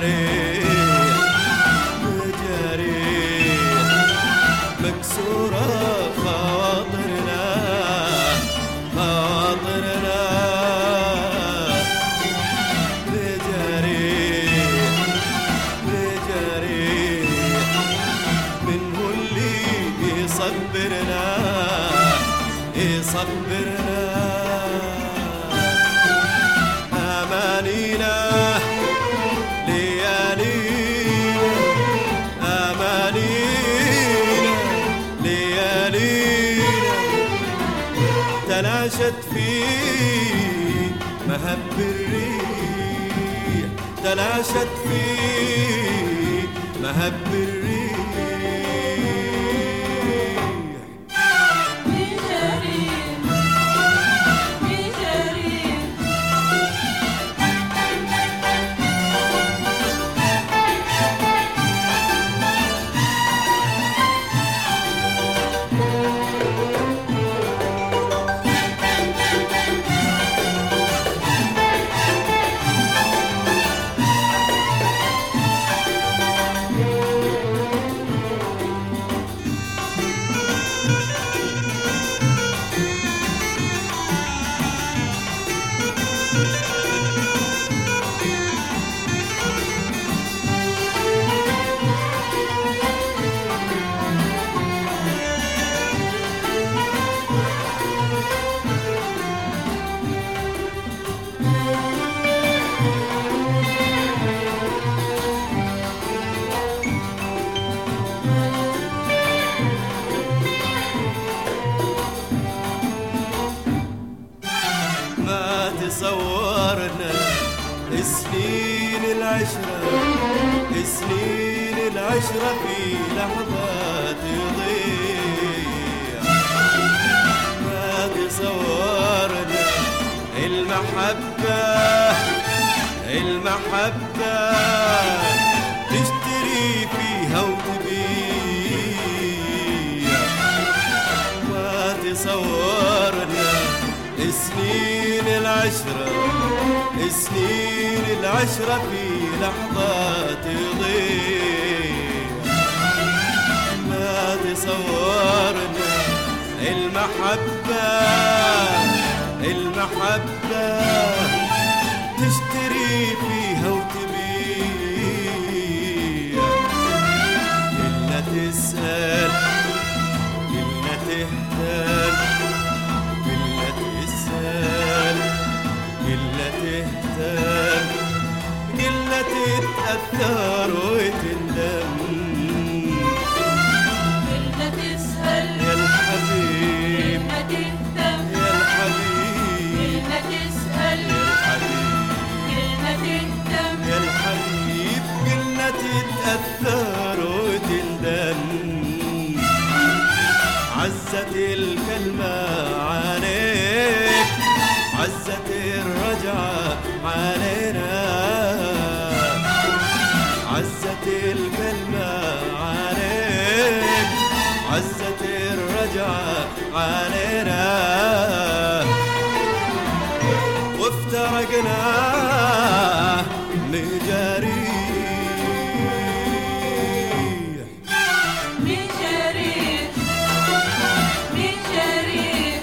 بجريح بجريح مكسورة خواطرنا خواطرنا بجريح بجريح من هو اللي يصبرنا يصبرنا أمانينا ليالينا أمانينا ليالينا تلاشت في مهب الريح تلاشت في مهب الريح تصورنا سنين العشرة سنين العشرة في لحظة تضيع ما تصورنا المحبة المحبة تشتري فيها وتبيع ما تصورنا سنين العشرة سنين العشرة في لحظة تضيع ما تصورنا المحبة المحبة تشتري فيها وتبيع كلنا تسأل كلنا تهتم كلها تهتم كلها تتأثر وتندم كلها تسأل يا الحبيب كلها تهتم يا الحبيب كلها تسأل يا الحبيب كلها تهتم يا الحبيب كلها تتأثر وتندم عزت الكلمة عليك عزت الرجعة علينا عزت الكلمة عليك عزت الرجعة علينا وافترقنا مجاريح من جريح من جريح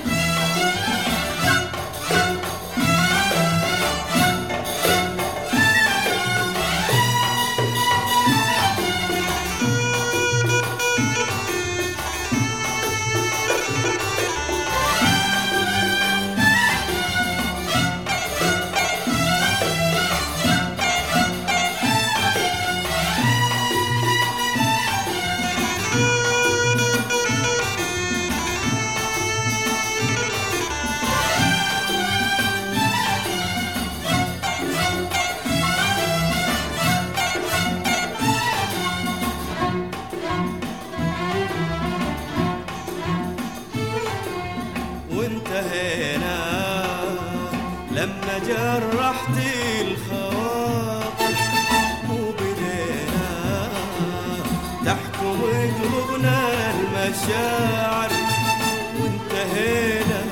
وانتهينا لما جرحت الخواطر وبدينا تحكم قلوبنا المشاعر وانتهينا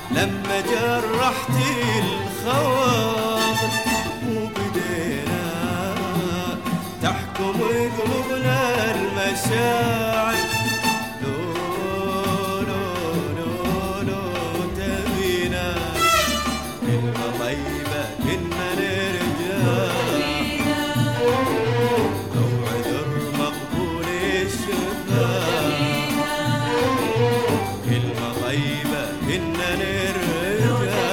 لما جرحت الخواطر وبدينا المشاعر لو لو لو لو تبينا كلمة طيبة كنا نرجع أو عذر مقبول الشفاء كلمة طيبة كنا نرجع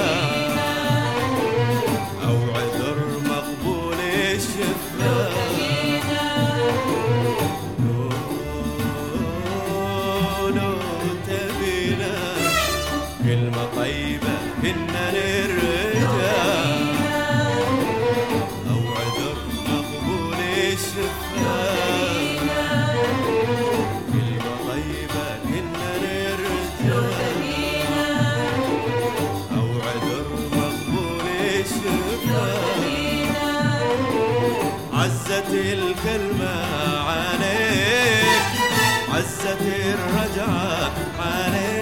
أو عذر مقبول الشفاء كلمة طيبة كنا نرجع أو عذر مقبول الشفاء كلمة طيبة كنا نرجع أو عذر مقبول الشفاء عزت الكلمة عليك عزت الرجعة عليك